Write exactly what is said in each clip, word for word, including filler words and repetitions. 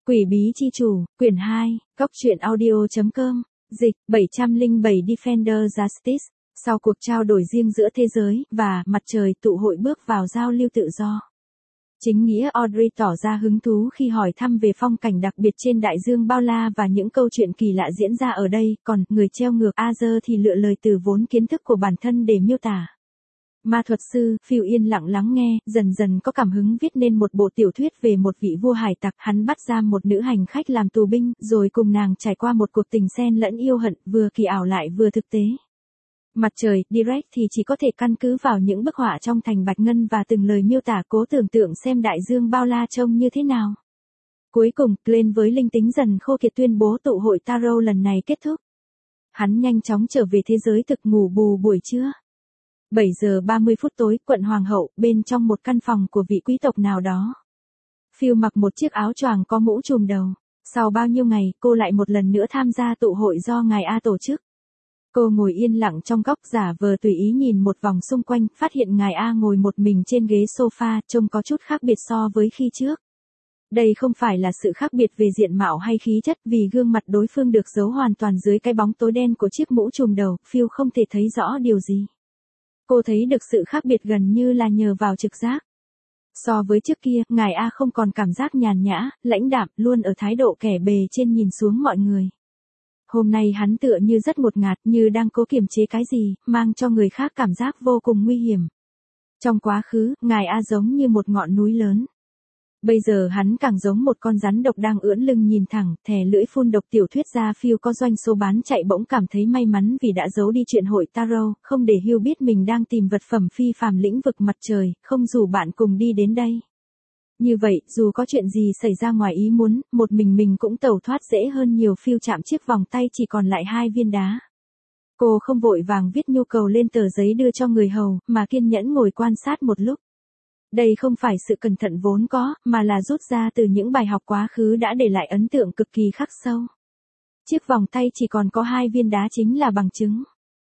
Quỷ bí chi chủ, quyển hai, góc truyện audio chấm com, dịch, bảy trăm lẻ bảy Defender Justice, sau cuộc trao đổi riêng giữa thế giới và mặt trời tụ hội bước vào giao lưu tự do. Chính nghĩa Audrey tỏ ra hứng thú khi hỏi thăm về phong cảnh đặc biệt trên đại dương bao la và những câu chuyện kỳ lạ diễn ra ở đây, còn người treo ngược Arthur thì lựa lời từ vốn kiến thức của bản thân để miêu tả. Ma thuật sư, Phil yên lặng lắng nghe, dần dần có cảm hứng viết nên một bộ tiểu thuyết về một vị vua hải tặc. Hắn bắt giam một nữ hành khách làm tù binh, rồi cùng nàng trải qua một cuộc tình xen lẫn yêu hận, vừa kỳ ảo lại vừa thực tế. Mặt trời, Direct thì chỉ có thể căn cứ vào những bức họa trong thành bạch ngân và từng lời miêu tả cố tưởng tượng xem đại dương bao la trông như thế nào. Cuối cùng, Glenn với linh tính dần khô kiệt tuyên bố tụ hội Tarot lần này kết thúc. Hắn nhanh chóng trở về thế giới thực ngủ bù buổi trưa. bảy giờ ba mươi phút tối, quận Hoàng hậu, bên trong một căn phòng của vị quý tộc nào đó. Phil mặc một chiếc áo choàng có mũ trùm đầu. Sau bao nhiêu ngày, cô lại một lần nữa tham gia tụ hội do ngài A tổ chức. Cô ngồi yên lặng trong góc giả vờ tùy ý nhìn một vòng xung quanh, phát hiện ngài A ngồi một mình trên ghế sofa, trông có chút khác biệt so với khi trước. Đây không phải là sự khác biệt về diện mạo hay khí chất, vì gương mặt đối phương được giấu hoàn toàn dưới cái bóng tối đen của chiếc mũ trùm đầu, Phil không thể thấy rõ điều gì. Cô thấy được sự khác biệt gần như là nhờ vào trực giác. So với trước kia, ngài A không còn cảm giác nhàn nhã, lãnh đạm, luôn ở thái độ kẻ bề trên nhìn xuống mọi người. Hôm nay hắn tựa như rất ngột ngạt, như đang cố kiềm chế cái gì, mang cho người khác cảm giác vô cùng nguy hiểm. Trong quá khứ, ngài A giống như một ngọn núi lớn. Bây giờ hắn càng giống một con rắn độc đang ưỡn lưng nhìn thẳng, thè lưỡi phun độc. Tiểu thuyết gia Phil có doanh số bán chạy bỗng cảm thấy may mắn vì đã giấu đi chuyện hội Tarot, không để Hugh biết mình đang tìm vật phẩm phi phàm lĩnh vực mặt trời, không rủ bạn cùng đi đến đây. Như vậy, dù có chuyện gì xảy ra ngoài ý muốn, một mình mình cũng tẩu thoát dễ hơn nhiều. Phil chạm chiếc vòng tay chỉ còn lại hai viên đá. Cô không vội vàng viết nhu cầu lên tờ giấy đưa cho người hầu, mà kiên nhẫn ngồi quan sát một lúc. Đây không phải sự cẩn thận vốn có, mà là rút ra từ những bài học quá khứ đã để lại ấn tượng cực kỳ khắc sâu. Chiếc vòng tay chỉ còn có hai viên đá chính là bằng chứng.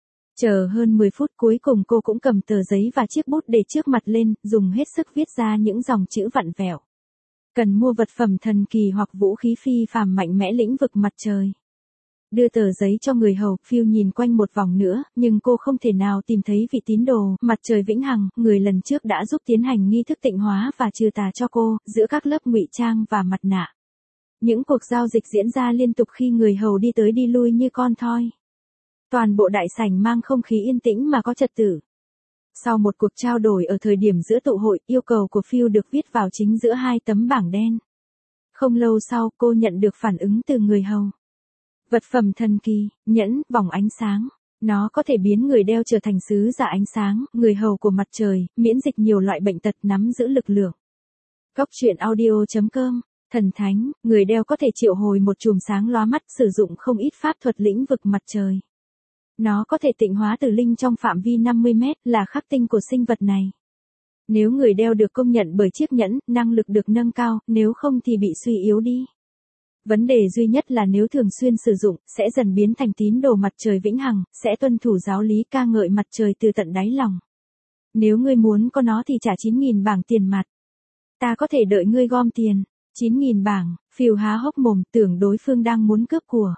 Chờ hơn mười phút cuối cùng cô cũng cầm tờ giấy và chiếc bút để trước mặt lên, dùng hết sức viết ra những dòng chữ vặn vẹo. Cần mua vật phẩm thần kỳ hoặc vũ khí phi phàm mạnh mẽ lĩnh vực mặt trời. Đưa tờ giấy cho người hầu, Phil nhìn quanh một vòng nữa, nhưng cô không thể nào tìm thấy vị tín đồ, mặt trời vĩnh hằng, người lần trước đã giúp tiến hành nghi thức tịnh hóa và trừ tà cho cô, giữa các lớp ngụy trang và mặt nạ. Những cuộc giao dịch diễn ra liên tục khi người hầu đi tới đi lui như con thoi. Toàn bộ đại sảnh mang không khí yên tĩnh mà có trật tự. Sau một cuộc trao đổi ở thời điểm giữa tụ hội, yêu cầu của Phil được viết vào chính giữa hai tấm bảng đen. Không lâu sau, cô nhận được phản ứng từ người hầu. Vật phẩm thần kỳ, nhẫn, vòng ánh sáng. Nó có thể biến người đeo trở thành sứ giả ánh sáng, người hầu của mặt trời, miễn dịch nhiều loại bệnh tật, nắm giữ lực lượng. Góc truyện audio chấm com, thần thánh, người đeo có thể triệu hồi một chùm sáng lóa mắt, sử dụng không ít pháp thuật lĩnh vực mặt trời. Nó có thể tịnh hóa tử linh trong phạm vi năm mươi mét, là khắc tinh của sinh vật này. Nếu người đeo được công nhận bởi chiếc nhẫn, năng lực được nâng cao, nếu không thì bị suy yếu đi. Vấn đề duy nhất là nếu thường xuyên sử dụng, sẽ dần biến thành tín đồ mặt trời vĩnh hằng, sẽ tuân thủ giáo lý ca ngợi mặt trời từ tận đáy lòng. Nếu ngươi muốn có nó thì trả chín nghìn bảng tiền mặt. Ta có thể đợi ngươi gom tiền. chín nghìn bảng, Phil há hốc mồm, tưởng đối phương đang muốn cướp của.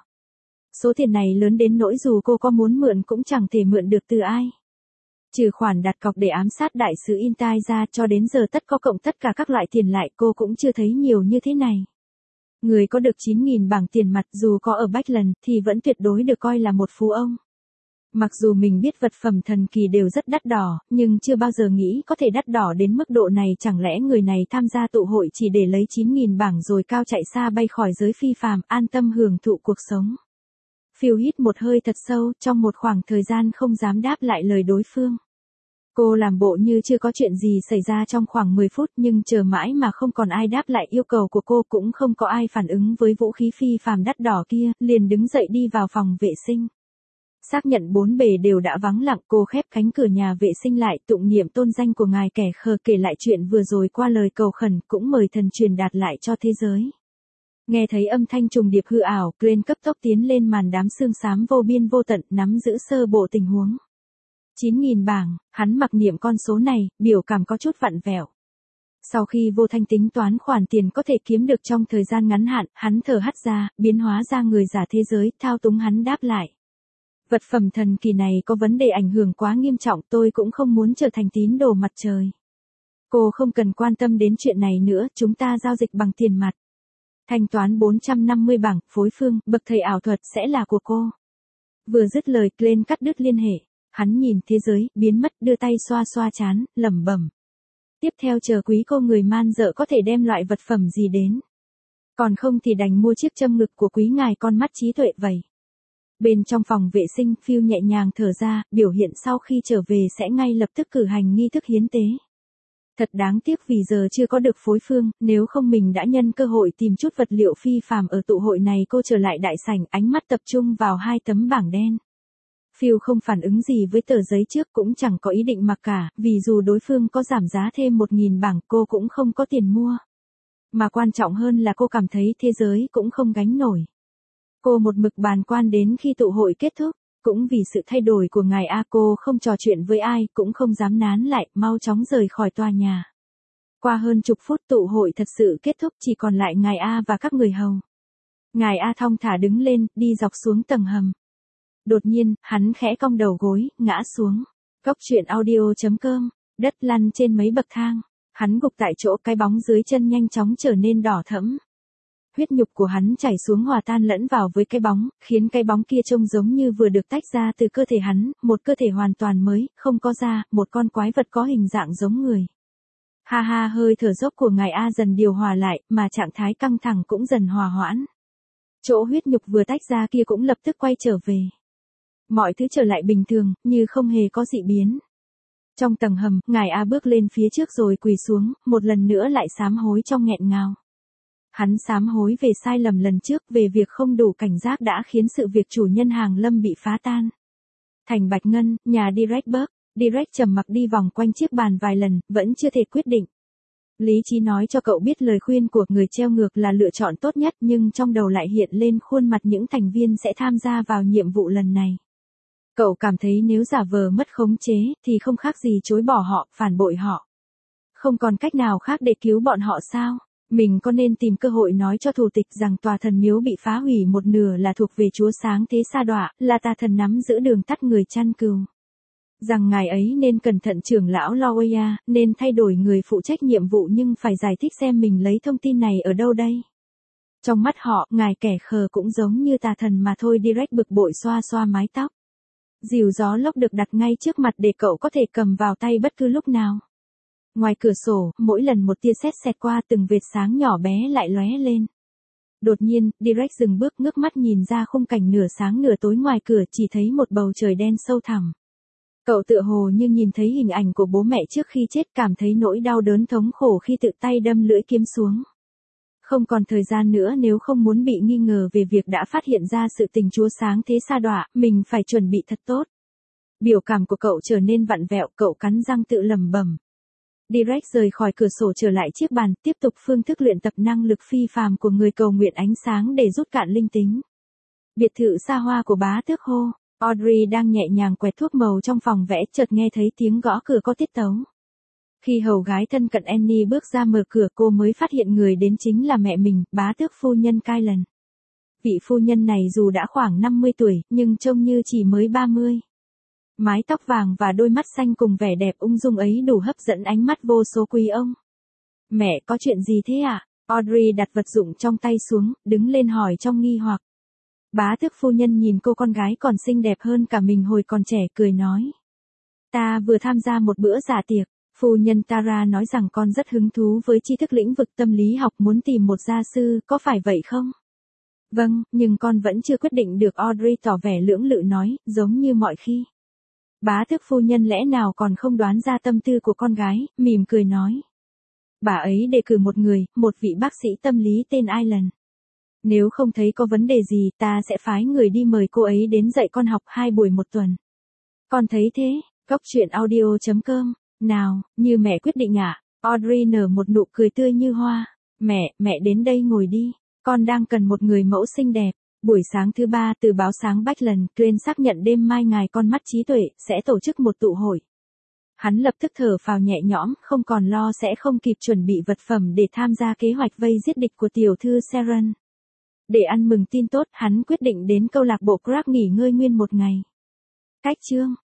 Số tiền này lớn đến nỗi dù cô có muốn mượn cũng chẳng thể mượn được từ ai. Trừ khoản đặt cọc để ám sát đại sứ Intai ra, cho đến giờ tất có cộng tất cả các loại tiền lại, cô cũng chưa thấy nhiều như thế này. Người có được chín nghìn bảng tiền mặt dù có ở Bachland thì vẫn tuyệt đối được coi là một phú ông. Mặc dù mình biết vật phẩm thần kỳ đều rất đắt đỏ, nhưng chưa bao giờ nghĩ có thể đắt đỏ đến mức độ này. Chẳng lẽ người này tham gia tụ hội chỉ để lấy chín nghìn bảng rồi cao chạy xa bay khỏi giới phi phàm, an tâm hưởng thụ cuộc sống. Phil hít một hơi thật sâu, trong một khoảng thời gian không dám đáp lại lời đối phương. Cô làm bộ như chưa có chuyện gì xảy ra trong khoảng mười phút, nhưng chờ mãi mà không còn ai đáp lại yêu cầu của cô, cũng không có ai phản ứng với vũ khí phi phàm đắt đỏ kia, liền đứng dậy đi vào phòng vệ sinh. Xác nhận bốn bề đều đã vắng lặng, cô khép cánh cửa nhà vệ sinh lại, tụng niệm tôn danh của ngài kẻ khờ, kể lại chuyện vừa rồi qua lời cầu khẩn, cũng mời thần truyền đạt lại cho thế giới. Nghe thấy âm thanh trùng điệp hư ảo, Glenn cấp tốc tiến lên màn đám sương xám vô biên vô tận, nắm giữ sơ bộ tình huống. chín nghìn bảng, hắn mặc niệm con số này, biểu cảm có chút vặn vẹo. Sau khi vô thanh tính toán khoản tiền có thể kiếm được trong thời gian ngắn hạn, hắn thở hắt ra, biến hóa ra người giả thế giới, thao túng hắn đáp lại. Vật phẩm thần kỳ này có vấn đề ảnh hưởng quá nghiêm trọng, tôi cũng không muốn trở thành tín đồ mặt trời. Cô không cần quan tâm đến chuyện này nữa, chúng ta giao dịch bằng tiền mặt. Thanh toán bốn trăm năm mươi bảng, phối phương, bậc thầy ảo thuật sẽ là của cô. Vừa dứt lời, Glenn cắt đứt liên hệ. Hắn nhìn thế giới, biến mất, đưa tay xoa xoa trán, lẩm bẩm. Tiếp theo chờ quý cô người man dợ có thể đem loại vật phẩm gì đến. Còn không thì đành mua chiếc châm ngực của quý ngài con mắt trí tuệ vậy. Bên trong phòng vệ sinh, Phil nhẹ nhàng thở ra, biểu hiện sau khi trở về sẽ ngay lập tức cử hành nghi thức hiến tế. Thật đáng tiếc vì giờ chưa có được phối phương, nếu không mình đã nhân cơ hội tìm chút vật liệu phi phàm ở tụ hội này. Cô trở lại đại sảnh, ánh mắt tập trung vào hai tấm bảng đen. Phil không phản ứng gì với tờ giấy trước, cũng chẳng có ý định mặc cả, vì dù đối phương có giảm giá thêm một nghìn bảng cô cũng không có tiền mua. Mà quan trọng hơn là cô cảm thấy thế giới cũng không gánh nổi. Cô một mực bàng quan đến khi tụ hội kết thúc, cũng vì sự thay đổi của ngài A cô không trò chuyện với ai, cũng không dám nán lại, mau chóng rời khỏi tòa nhà. Qua hơn chục phút tụ hội thật sự kết thúc, chỉ còn lại ngài A và các người hầu. Ngài A thong thả đứng lên, đi dọc xuống tầng hầm. Đột nhiên, hắn khẽ cong đầu gối, ngã xuống. Cốc truyện audio chấm com, đất lăn trên mấy bậc thang. Hắn gục tại chỗ, cái bóng dưới chân nhanh chóng trở nên đỏ thẫm. Huyết nhục của hắn chảy xuống hòa tan lẫn vào với cái bóng, khiến cái bóng kia trông giống như vừa được tách ra từ cơ thể hắn, một cơ thể hoàn toàn mới, không có da, một con quái vật có hình dạng giống người. Ha ha, hơi thở dốc của ngài A dần điều hòa lại, mà trạng thái căng thẳng cũng dần hòa hoãn. Chỗ huyết nhục vừa tách ra kia cũng lập tức quay trở về. Mọi thứ trở lại bình thường, như không hề có dị biến. Trong tầng hầm, ngài A bước lên phía trước rồi quỳ xuống, một lần nữa lại sám hối trong nghẹn ngào. Hắn sám hối về sai lầm lần trước, về việc không đủ cảnh giác đã khiến sự việc chủ nhân hàng lâm bị phá tan. Thành Bạch Ngân, nhà Directburg, Direct trầm mặc đi vòng quanh chiếc bàn vài lần, vẫn chưa thể quyết định. Lý trí nói cho cậu biết lời khuyên của người treo ngược là lựa chọn tốt nhất, nhưng trong đầu lại hiện lên khuôn mặt những thành viên sẽ tham gia vào nhiệm vụ lần này. Cậu cảm thấy nếu giả vờ mất khống chế, thì không khác gì chối bỏ họ, phản bội họ. Không còn cách nào khác để cứu bọn họ sao? Mình có nên tìm cơ hội nói cho thủ tịch rằng tòa thần miếu bị phá hủy một nửa là thuộc về chúa sáng thế Sa Đọa, là tà thần nắm giữ đường tắt người chăn cừu. Rằng ngài ấy nên cẩn thận trưởng lão Lawaya, nên thay đổi người phụ trách nhiệm vụ, nhưng phải giải thích xem mình lấy thông tin này ở đâu đây. Trong mắt họ, ngài kẻ khờ cũng giống như tà thần mà thôi. Direct bực bội xoa xoa mái tóc. Dìu gió lốc được đặt ngay trước mặt để cậu có thể cầm vào tay bất cứ lúc nào. Ngoài cửa sổ, mỗi lần một tia sét xẹt qua, từng vệt sáng nhỏ bé lại lóe lên. Đột nhiên, Direct dừng bước, ngước mắt nhìn ra khung cảnh nửa sáng nửa tối ngoài cửa, chỉ thấy một bầu trời đen sâu thẳm. Cậu tựa hồ như nhìn thấy hình ảnh của bố mẹ trước khi chết, cảm thấy nỗi đau đớn thống khổ khi tự tay đâm lưỡi kiếm xuống. Không còn thời gian nữa, nếu không muốn bị nghi ngờ về việc đã phát hiện ra sự tình chúa sáng thế Sa Đọa, mình phải chuẩn bị thật tốt. Biểu cảm của cậu trở nên vặn vẹo, cậu cắn răng tự lẩm bẩm. Direct rời khỏi cửa sổ trở lại chiếc bàn, tiếp tục phương thức luyện tập năng lực phi phàm của người cầu nguyện ánh sáng để rút cạn linh tính. Biệt thự xa hoa của bá tước hô. Audrey đang nhẹ nhàng quẹt thuốc màu trong phòng vẽ, chợt nghe thấy tiếng gõ cửa có tiết tấu. Khi hầu gái thân cận Annie bước ra mở cửa, cô mới phát hiện người đến chính là mẹ mình, bá tước phu nhân Kylan. Vị phu nhân này dù đã khoảng năm mươi tuổi, nhưng trông như chỉ mới ba mươi. Mái tóc vàng và đôi mắt xanh cùng vẻ đẹp ung dung ấy đủ hấp dẫn ánh mắt vô số quý ông. Mẹ, có chuyện gì thế ạ? À? Audrey đặt vật dụng trong tay xuống, đứng lên hỏi trong nghi hoặc. Bá tước phu nhân nhìn cô con gái còn xinh đẹp hơn cả mình hồi còn trẻ, cười nói. Ta vừa tham gia một bữa dạ tiệc, phu nhân Tara nói rằng con rất hứng thú với tri thức lĩnh vực tâm lý học, muốn tìm một gia sư, có phải vậy không? Vâng, nhưng con vẫn chưa quyết định được, Audrey tỏ vẻ lưỡng lự nói, giống như mọi khi. Bá tước phu nhân lẽ nào còn không đoán ra tâm tư của con gái, mỉm cười nói. Bà ấy đề cử một người, một vị bác sĩ tâm lý tên Ireland. Nếu không thấy có vấn đề gì, ta sẽ phái người đi mời cô ấy đến dạy con học hai buổi một tuần. Con thấy thế? Cốc truyện audio chấm com. Nào, như mẹ quyết định ạ. À? Audrey nở một nụ cười tươi như hoa. Mẹ, mẹ đến đây ngồi đi. Con đang cần một người mẫu xinh đẹp. Buổi sáng thứ ba, từ báo sáng Bách Lần, Glenn xác nhận đêm mai ngài con mắt trí tuệ sẽ tổ chức một tụ hội. Hắn lập tức thở phào nhẹ nhõm, không còn lo sẽ không kịp chuẩn bị vật phẩm để tham gia kế hoạch vây giết địch của tiểu thư Sharon. Để ăn mừng tin tốt, hắn quyết định đến câu lạc bộ Crack nghỉ ngơi nguyên một ngày. Cách chương